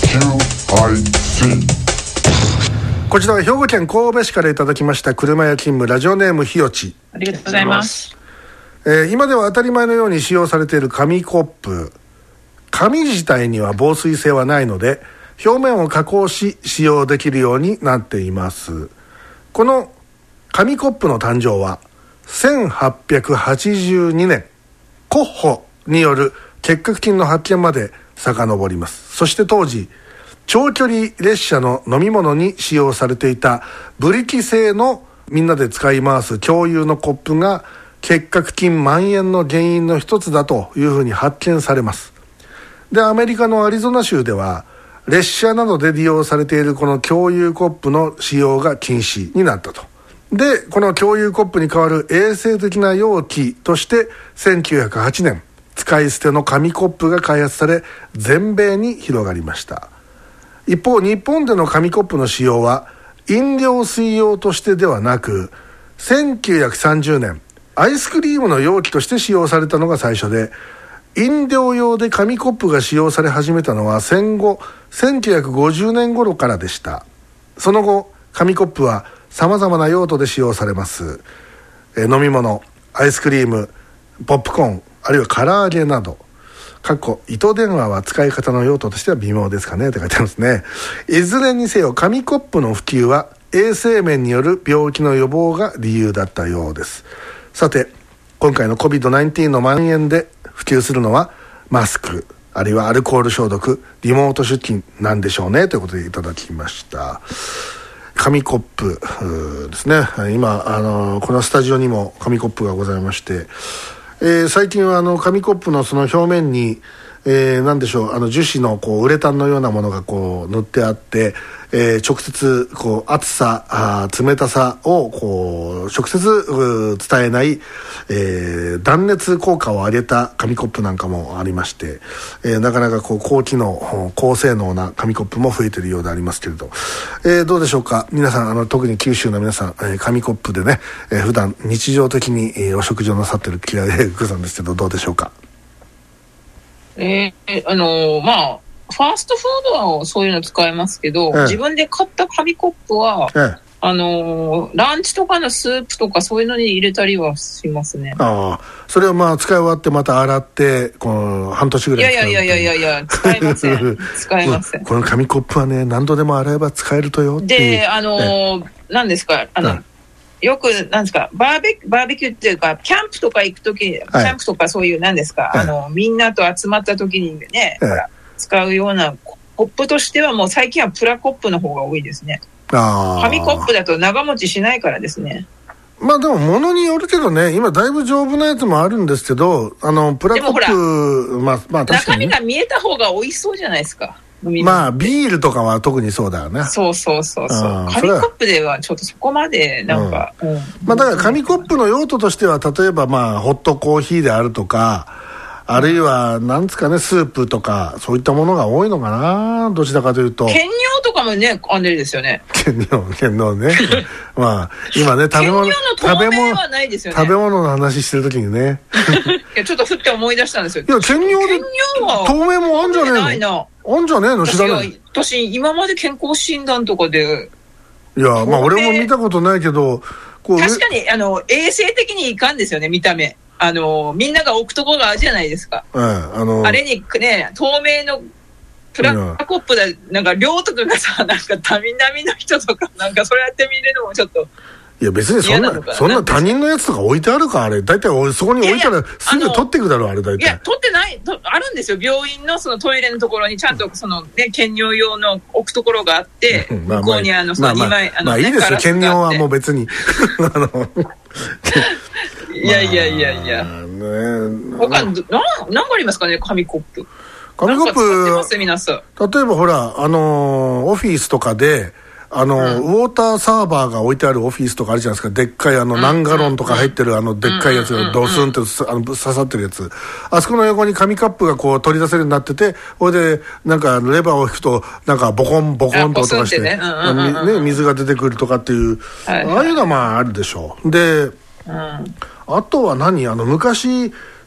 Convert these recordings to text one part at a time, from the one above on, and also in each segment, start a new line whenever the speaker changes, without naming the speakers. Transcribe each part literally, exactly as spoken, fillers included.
こちらは兵庫県神戸市からいただきました車屋勤務ラジオネームひよち、
ありがとうございます。
えー、今では当たり前のように使用されている紙コップ、紙自体には防水性はないので表面を加工し使用できるようになっています。この紙コップの誕生はせんはっぴゃくはちじゅうにねんコッホによる結核菌の発見まで遡ります。そして当時長距離列車の飲み物に使用されていたブリキ製のみんなで使い回す共有のコップが結核菌蔓延の原因の一つだというふうに発見されます。で、アメリカのアリゾナ州では列車などで利用されているこの共有コップの使用が禁止になったと。で、この共有コップに代わる衛生的な容器としてせんきゅうひゃくはちねん使い捨ての紙コップが開発され全米に広がりました。一方、日本での紙コップの使用は飲料水用としてではなくせんきゅうひゃくさんじゅうねんアイスクリームの容器として使用されたのが最初で、飲料用で紙コップが使用され始めたのは戦後せんきゅうひゃくごじゅうねん頃からでした。その後紙コップはさまざまな用途で使用されます。え飲み物、アイスクリーム、ポップコーン、あるいは唐揚げなど、かっこ糸電話は使い方の用途としては微妙ですかねって書いてありますね。いずれにせよ紙コップの普及は衛生面による病気の予防が理由だったようです。さて、今回の コビッドナインティーン の蔓延で普及するのはマスク、あるいはアルコール消毒、リモート出勤なんでしょうねということでいただきました。紙コップですね。今あのこのスタジオにも紙コップがございまして、えー、最近はあの紙コップのその表面に、えー、何でしょう、あの樹脂のこうウレタンのようなものがこう塗ってあって、えー、直接こう熱さ、あ冷たさをこう直接伝えない、えー、断熱効果を上げた紙コップなんかもありまして、えー、なかなかこう高機能高性能な紙コップも増えているようでありますけれど、えー、どうでしょうか皆さん、あの特に九州の皆さん、えー、紙コップでね、えー、普段日常的に、えー、お食事をなさっている嫌いでグさんですけど、どうでしょうか。
えー、あのー、まあファーストフードはそういうの使えますけど、ええ、自分で買った紙コップは、ええ、あのー、ランチとかのスープとかそういうのに入れたりはしますね。
ああ、それをまあ使い終わってまた洗ってこの半年ぐらい使う。
いやいやいやいやいや使えません使えません
この紙コップはね、何度でも洗えば使えるとよっていう。
で、あのー、何ですか、あの、うん、よくなんですかバーベバーベキューっていうかキャンプとか行くときに、はい、キャンプとかそういう何ですか、はい、あのみんなと集まったときにね、はい、ほら使うようなコップとしてはもう最近はプラコップの方が多いですね。あ、紙コップだと長持ちしないからですね。
まあでも物によるけどね、今だいぶ丈夫なやつもあるんですけど、あのプラコップ、まあまあ確かに、ね、
中身が見えた方が美味しそうじゃないですか。
まあビールとかは特にそうだよね。
そうそうそうそう。紙コップではちょっとそこまでなんか、うんうん、
まあだから紙コップの用途としては例えばまあホットコーヒーであるとか、あるいはなんですかね、スープとかそういったものが多いのかな、どちらかというと。
兼用とかもね、あれですよね。
兼用兼用ねまあ今ね、食べ物
食べ物はないですよね。
食べ物の話してる時にね
いやちょっとふって思い出したんですよ。
いや兼用で透明もあんじゃねえの。ないな。あんじゃねえの、知らない。
私今まで健康診断とかで、
いやまあ俺も見たことないけど、
こう確かにあの衛生的にいかんですよね、見た目。あのみんなが置くところがあるじゃないですか、うん、あのあれにね、透明のプラコップでなんか量とかがさ、なんか他人並みの人とかなんかそれやってみるのもちょっと。
いや別にそんなそんな他人のやつとか置いてあるか、あれ大体そこに置いたらすぐ取ってくだろう、あれ大体。
いや取ってないと、あるんですよ、病院のそのトイレのところにちゃんとそのね兼用用の置くところがあってまあ、向こうにあのそのにまい、
まあいいですよ、兼用はもう別にあの
いやいやいやいや、まあね、他な何がありますかね、紙コップ。
紙コップ、
皆さん
例えばほら、あのー、オフィスとかであの、うん、ウォーターサーバーが置いてあるオフィスとかあるじゃないですか。でっかいあの何ガロンとか入ってるあのでっかいやつがドスンってあの刺さってるやつ、あそこの横に紙カップがこう取り出せるようになってて、これでなんかレバーを引くとなんかボコンボコンと音がしてね、ね、水が出てくるとかっていう、はいはい、ああいうのはまああるでしょう。で、うん、あとは何、あの昔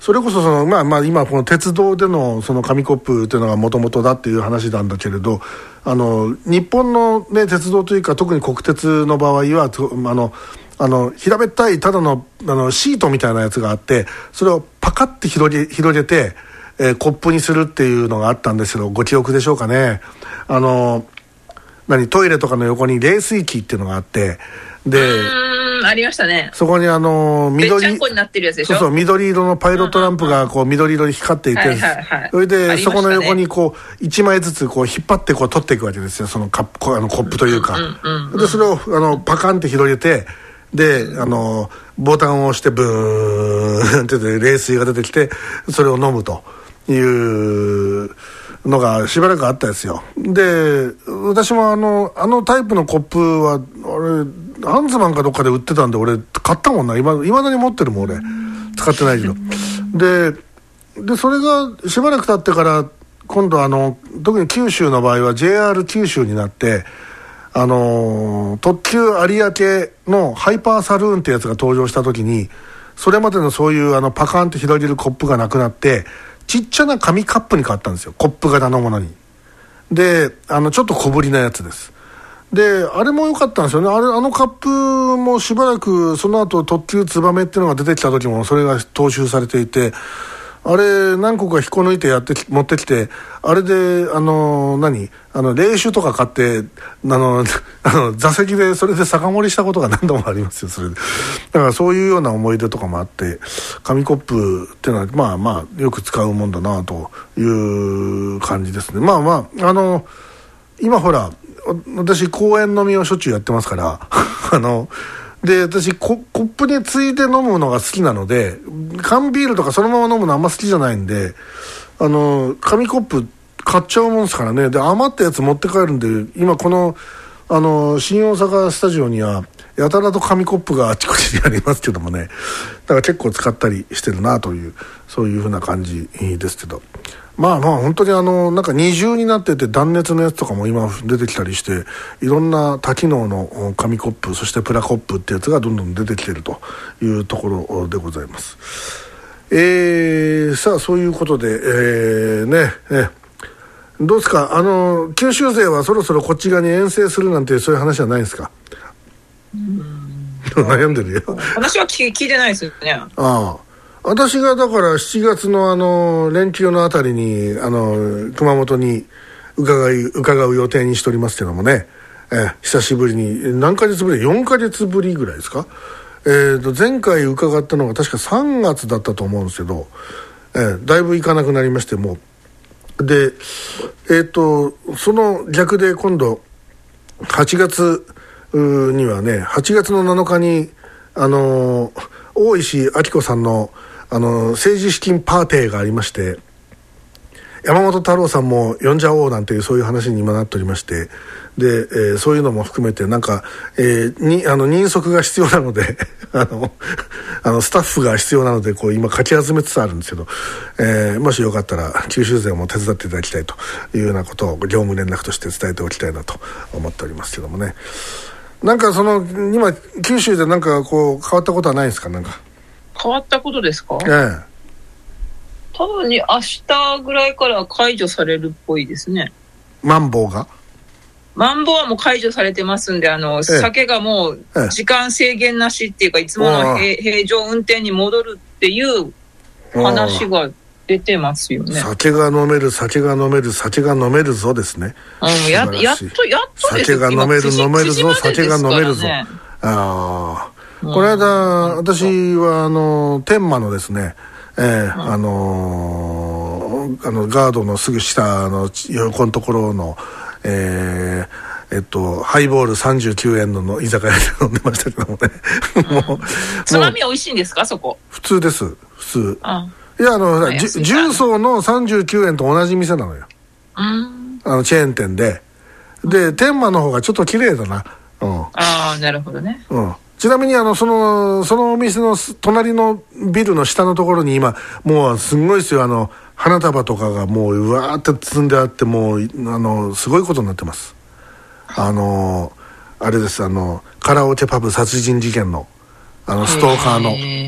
それこそその、まあ、まあ今この鉄道でのその紙コップというのがもともとだっていう話なんだけれど、あの日本の、ね、鉄道というか特に国鉄の場合はあのあの平べったいただ の, あのシートみたいなやつがあって、それをパカッて広げ、広げて、えー、コップにするっていうのがあったんですけど、ご記憶でしょうかね。あの何トイレとかの横に冷水器っていうのがあって、で
うんありましたね。
そこにあの緑、
べっちゃんこになってるやつでしょ。
そうそう、緑色のパイロットランプがこう緑色に光っていて、
はいはいはい、
それで、
ね、
そこの横にこういちまいずつこう引っ張ってこう取っていくわけですよ、そのカップ、あのコップというか、うんうんうん、でそれをあのパカンって広げて、であのボタンを押してブーンって冷水が出てきて、それを飲むというのがしばらくあったですよ。で私もあのあのタイプのコップはあれハンズマンかどっかで売ってたんで、俺買ったもんな。いまだに持ってるもん俺、使ってないけど。ででそれがしばらく経ってから今度あの特に九州の場合は ジェイアール 九州になって、あのー、特急有明のハイパーサルーンってやつが登場した時に、それまでのそういうあのパカンと広げるコップがなくなって、ちっちゃな紙カップに変わったんですよ、コップ型のものに。であのちょっと小ぶりなやつです。であれも良かったんですよね。あれあのカップもしばらくその後特急ツバメっていうのが出てきた時もそれが踏襲されていて、あれ何個か引っこ抜いてやってき持ってきて、あれであの何あの冷酒とか買ってあのあの座席でそれで酒盛りしたことが何度もありますよ。それでだからそういうような思い出とかもあって、紙コップっていうのはまあまあよく使うもんだなという感じですね。まあまああの今ほら私公園飲みをしょっちゅうやってますからあので私 コ, コップについて飲むのが好きなので、缶ビールとかそのまま飲むのあんま好きじゃないんで、あの紙コップ買っちゃうもんですからね。で余ったやつ持って帰るんで、今このあの新大阪スタジオにはやたらと紙コップがあちこちにありますけどもね、だから結構使ったりしてるなという、そういう風な感じですけど、まあまあ本当にあのなんか二重になってて断熱のやつとかも今出てきたりして、いろんな多機能の紙コップ、そしてプラコップってやつがどんどん出てきているというところでございます。えー、さあそういうことで、えー、ねえどうですか、あの九州勢はそろそろこっち側に遠征するなんてそういう話はないんですか。
うーん
悩んでるよ。
話は聞いてないですよね。
ああ、私がだからしちがつのあの連休のあたりにあの熊本に伺い伺う予定にしておりますけどもね、え久しぶりに何ヶ月ぶりよんかげつぶりぐらいですか。えー、と前回伺ったのが確かさんがつだったと思うんですけど、えー、だいぶ行かなくなりましてもうで、えー、とその逆で今度はちがつにはね、はちがつのなのかにあのー、大石晃子さんのあの政治資金パーティーがありまして、山本太郎さんも呼んじゃおうなんていうそういう話に今なっておりまして、で、えー、そういうのも含めてなんか、えー、にあの人足が必要なのであのあのスタッフが必要なのでこう今かき集めつつあるんですけど、えー、もしよかったら九州勢も手伝っていただきたいというようなことを業務連絡として伝えておきたいなと思っておりますけどもね。なんかその今九州でなんかこう変わったことはないですか。なんか
変わったことですか。
ええ、
多分に明日ぐらいから解除されるっぽいですね。
マンボウが
マンボウはもう解除されてますんで、あの、ええ、酒がもう時間制限なしっていうか、いつもの平常運転に戻るっていう話が出てますよね。
酒が飲める酒が飲める酒が飲めるぞですね。
うん、や, やっとやっとです。
酒が飲める飲めるぞ酒が飲めるぞ。ああ、うん、この間私はあの天満のですね、えーうん、あのー、あのガードのすぐ下の横のところの、えーえっと、ハイボールさんじゅうきゅうえん の, の居酒屋で飲んでましたけどもね、うん、もう
つまみ美味しいんですかそこ。
普通です普通。
あ
いやあの重曹のさんじゅうきゅうえんと同じ店なのよ。
うん
あのチェーン店でで天満の方がちょっと綺麗だな、うん、
ああなるほどね、
うん、ちなみにあのそのそのお店の隣のビルの下のところに今もうすごいですよ、あの花束とかがもううわーって積んであって、もうあのすごいことになってます。あのあれです、あのカラオケパブ殺人事件のあのストーカーの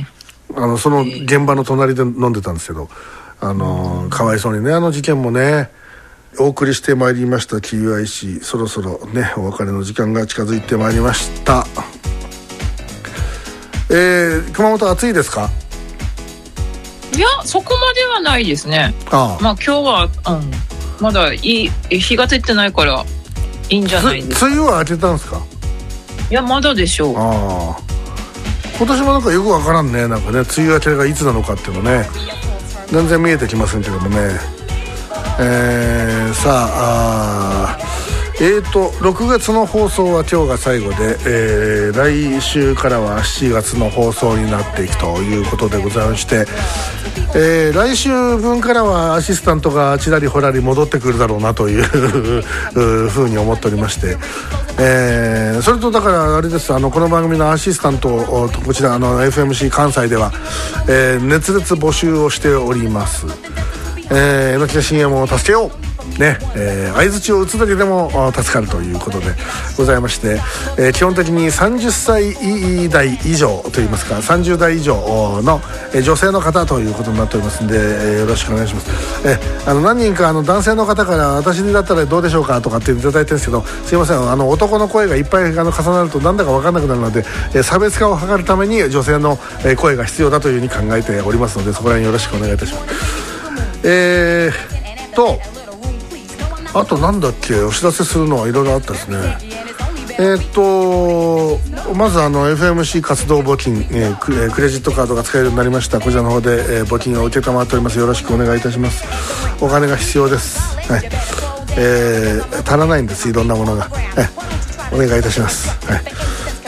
あのその現場の隣で飲んでたんですけど、あのー、かわいそうにね、あの事件もね。お送りしてまいりました キューアイシー、 そろそろねお別れの時間が近づいてまいりました。えー、熊本暑いですか？
いやそこまではないですね。ああ、まあ今日は、うん、まだいい日が照ってないからいいんじゃないですか。
梅雨は明けたんですか？
いやまだでしょう。
ああ、今年もなんかよくわからんね、なんかね、梅雨明けがいつなのかっていうのね全然見えてきませんけどもね。えー、さあ、あえーとろくがつの放送は今日が最後で、えー、来週からはしちがつの放送になっていくということでございまして、えー、来週分からはアシスタントがちらりほらり戻ってくるだろうなというふうに思っておりまして、えー、それとだからあれです、あのこの番組のアシスタントをこちらあの エフエムシー 関西では、えー、熱烈募集をしております。えー、榎田信也も助けようね、えー、相槌を打つだけでも助かるということでございまして、えー、基本的にさんじゅっさい代以上といいますかさんじゅう代以上の女性の方ということになっておりますので、えー、よろしくお願いします。えー、あの何人かあの男性の方から私だったらどうでしょうかとかっていただいてるんですけど、すいません、あの男の声がいっぱいあの重なるとなんだか分かんなくなるので、えー、差別化を図るために女性の声が必要だというふうに考えておりますので、そこら辺よろしくお願いいたします。えーとあとなんだっけ、お知らせするのはいろいろあったですね。えーとまずあの エフエムシー 活動募金、えー、ク, えー、クレジットカードが使えるようになりました。こちらの方で、えー、募金を受けたまっております。よろしくお願いいたします。お金が必要です、はい、えー、足らないんです、いろんなものが、はい、お願いいたします、はい、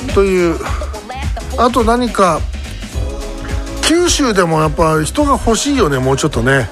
という。あと何か九州でもやっぱ人が欲しいよね、もうちょっとね。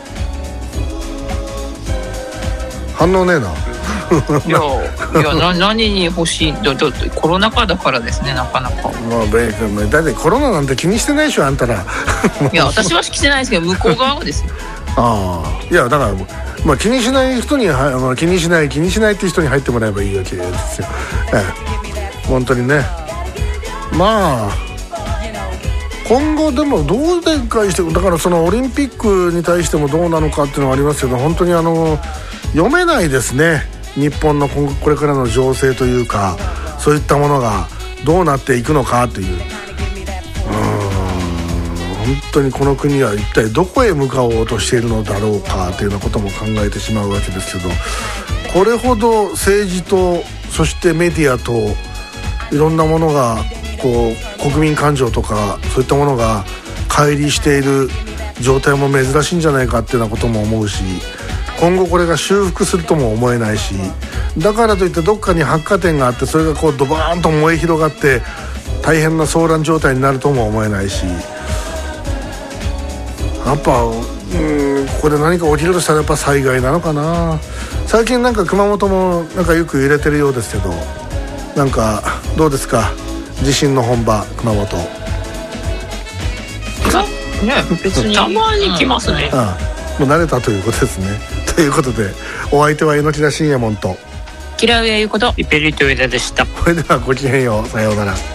反応ねえな。
いやいやな何に欲しいだだコロナ禍だからですね、なかなか。
まあベイ君だってコロナなんて気にしてないでしょあんたら。
いや私は気にしてないですけど向こう側はですよ。
ああ、いやだから、まあ、気にしない人には、まあ、気にしない気にしないっていう人に入ってもらえばいいわけですよ、ええ、本当にね。まあ今後でもどう展開して、だからそのオリンピックに対してもどうなのかっていうのはありますけど、本当にあの読めないですね、日本のこれからの情勢というか、そういったものがどうなっていくのかという、うーん本当にこの国は一体どこへ向かおうとしているのだろうかというようなことも考えてしまうわけですけど、これほど政治とそしてメディアといろんなものがこう国民感情とかそういったものが乖離している状態も珍しいんじゃないかっていうようなことも思うし、今後これが修復するとも思えないし、だからといってどっかに発火点があってそれがこうドバーンと燃え広がって大変な騒乱状態になるとも思えないし、やっぱうんここで何か起きるとしたらやっぱ災害なのかな。最近なんか熊本もなんかよく揺れてるようですけど、なんかどうですか、地震の本場熊本。
ね、別にたまに来ますね、
うん、ああもう慣れたということですね。ということでお相手は榎田信也門と
キラウエいうことイペリトウエダでした。
それではごきげんよう、さようなら。